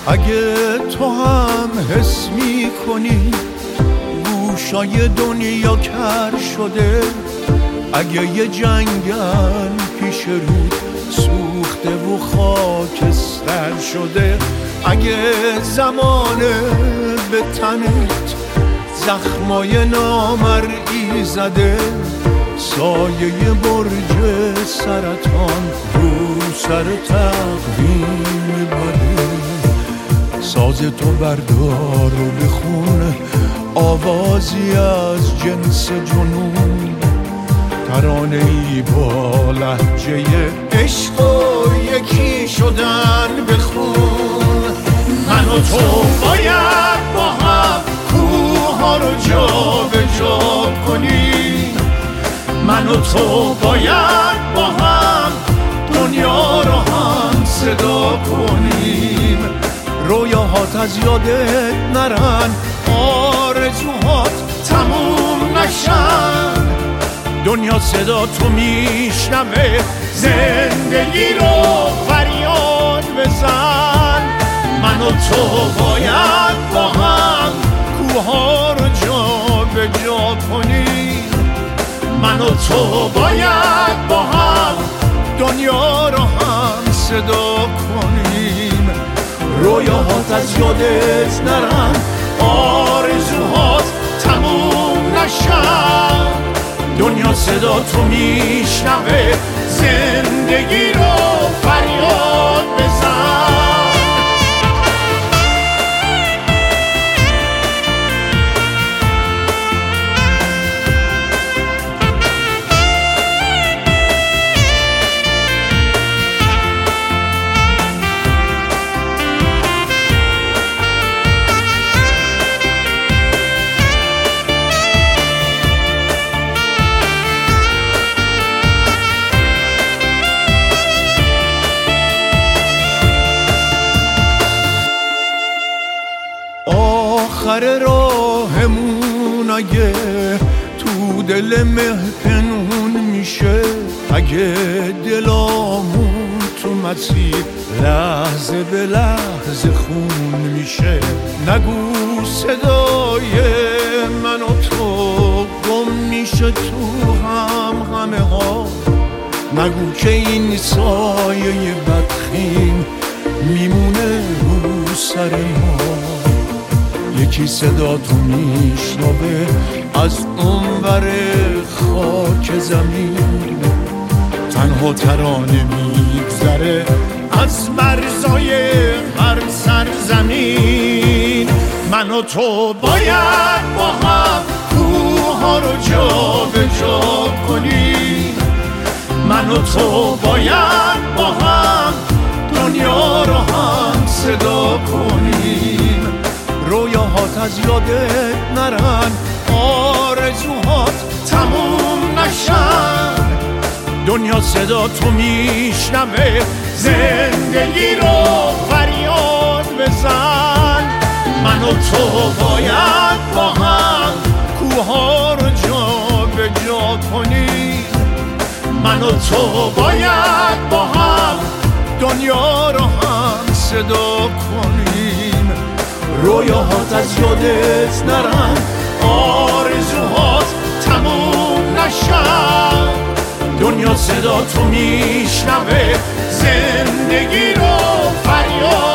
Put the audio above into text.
اگه تو هم حس میکنی گوشای دنیا کر شده، اگه یه جنگل پیش رود سوخته و خاکستر شده، اگه زمانه به تنت زخمای نامرئی زده، سایه برج سرطان رو سر تقویم بده، ساز تو بردار و بخون آوازی از جنس جنون، ترانه ای با لهجه عشق و یکی شدن بخون. من و تو باید با هم کوه ها رو جا به جا کنیم، من و تو باید با هم دنیا رو هم صدا کنیم. رویاهات از یادت نرن، آرزوهات تموم نشن، دنیا صدا تو میشنوه، زندگی رو فریاد بزن. من و تو باید با هم کوه ها رو جا به جا کنیم، من و تو باید با هم دنیا رو هم صدا کنیم. رویاهات از یادت نرن، آرزوهات تموم نشن، دنیا صدا تو میشنوه، زندگی رو فریاد بزن. آخر راهمون اگه تو دل مه پنهون میشه، اگه دلامون تو مسیر لحظه به لحظه خون میشه، نگو صدای من و تو گم میشه تو همه ها، نگو که این سایه بدخیم میمونه رو سر ما. یکی صدا تو میشنوه از اونور خاک زمین، تنها ترانه میگذره از مرزای هر سرزمین. من و تو باید با هم کوه ها رو جا به جا کنیم، من و تو باید با هم دنیا رو هم صدا کنیم. رویاهات از یادت نرن، آرزوهات تموم نشن، دنیا صدا تو میشنوه، زندگی رو فریاد بزن. من و تو باید با هم کوه ها رو جا به جا کنیم، من و تو باید با هم دنیا رو هم صدا کنیم. رویاهات از یادت نرن، آرزوهات تموم نشن، دنیا صدا تو میشنوه، زندگی رو فریاد